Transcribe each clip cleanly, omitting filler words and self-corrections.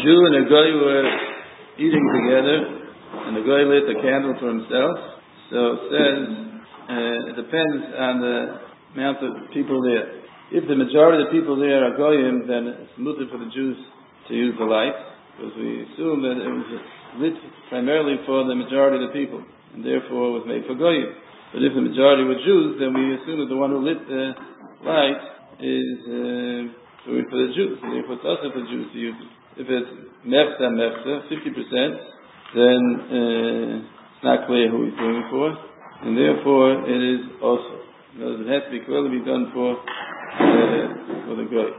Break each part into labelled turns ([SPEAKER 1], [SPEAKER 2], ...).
[SPEAKER 1] Jew and a Goy were eating together, and the Goy lit a candle for himself. So it says, it depends on the amount of people there. If the majority of the people there are Goyim, then it's mutter for the Jews to use the light, because we assume that it was lit primarily for the majority of the people, and therefore it was made for Goyim. But if the majority were Jews, then we assume that the one who lit the light is for the Jews, and therefore it's also for the Jews to use it. If it's mefta, 50%, then it's not clear who he's doing it for, and therefore it is also. In other words, it has to be clearly done for the Goy.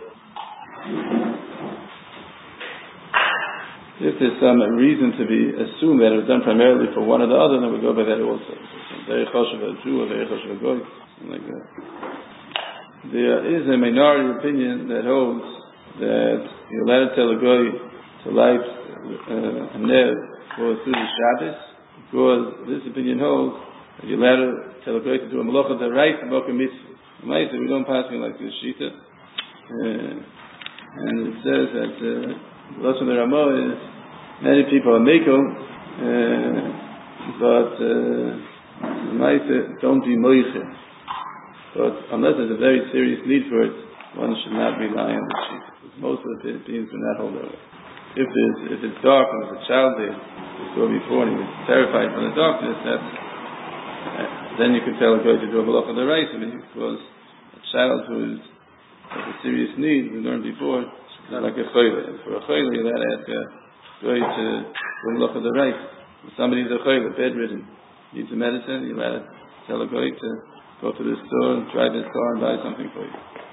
[SPEAKER 1] If there's some reason to be assumed that it was done primarily for one or the other, then we go by that also. Very choshev a Jew or very choshev a Goy, something like that. There is a minority opinion that holds that you're allowed to tell a Goy to light a ner for Sudas Shabbos, because this opinion holds that you're allowed to tell a Goy to do a malacha d'oraisa mocha mitzvah. We don't pass me like this shita, and it says that the lesson of the Ramah is many people are mekel, but don't be moiche. But unless there's a very serious need for it, one should not rely on the shita. Most of the opinions do not hold that way. If it's dark and there's a child there, we saw before, and he was terrified from the darkness, then you could tell a guy to do a malacha d'oraisa, because a child who has a serious need, we learned before, is like a choyle. And for a choyle, you're allowed to ask a guy to do a malacha d'oraisa. If somebody's a choyle, bedridden, needs a medicine, you're allowed to tell a guy to go to the store and drive his car and buy something for you.